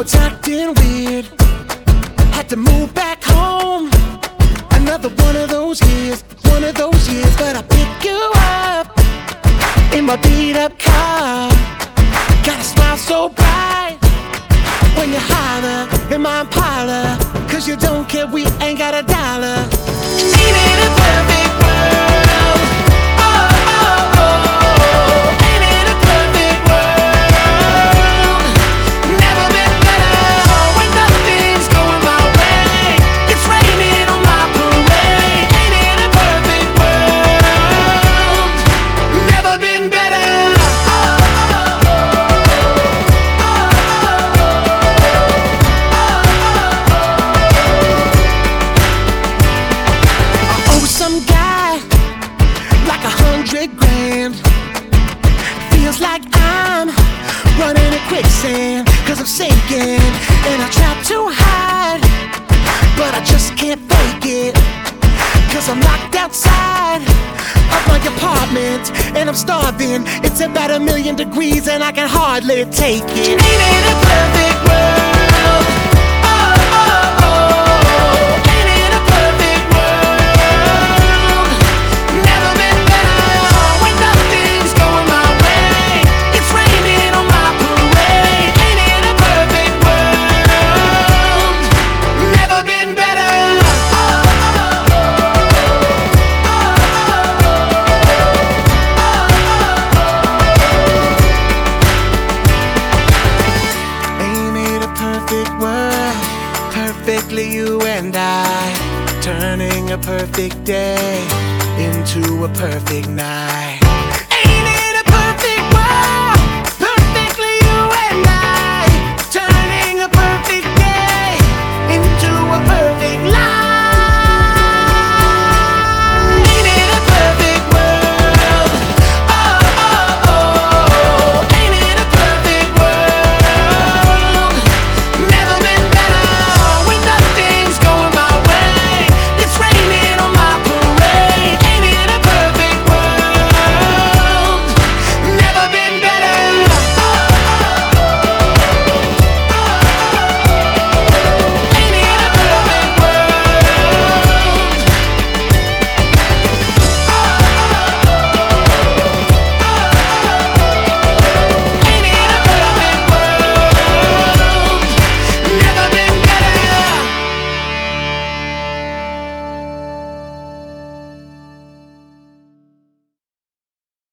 it's acting weird. Had to move back home. Another one of those years, but I pick you up in my beat up car. Got a smile so bright when you holler in my Impala. Cause you don't care, we ain't got a dollar. Ain't it a perfect world? Oh, oh, oh. Ain't it a perfect world? Never been better when nothing's going my way. It's raining on my parade. Ain't it a perfect world? Never been better. Some guy like 100 grand. Feels like I'm running in quicksand. Cause I'm sinking and I try to hide, but I just can't fake it. Cause I'm locked outside of my apartment and I'm starving. It's about 1,000,000 degrees and I can hardly take it. Ain't it a perfect world? Oh, oh, oh. Ain't it a perfect world? Never been better when nothing's going my way. It's raining on my parade. Ain't it a perfect world? Never been better. Ain't it a perfect world? Perfectly you and I, turning a perfect day into a perfect night.